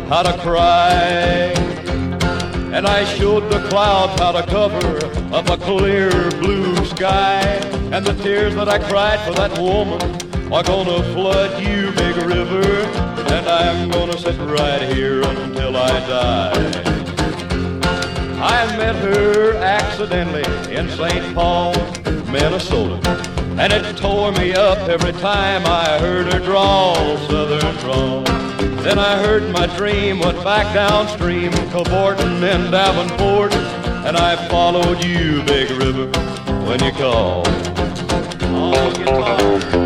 how to cry, and I showed the clouds how to cover up a clear blue sky. And the tears that I cried for that woman are gonna flood you, big river, and I'm gonna sit right here until I die. I met her accidentally in St. Paul, Minnesota, and it tore me up every time I heard her drawl, southern drawl. Then I heard my dream went back downstream, cavorting in Davenport, and I followed you, big river, when you called. Oh, guitar.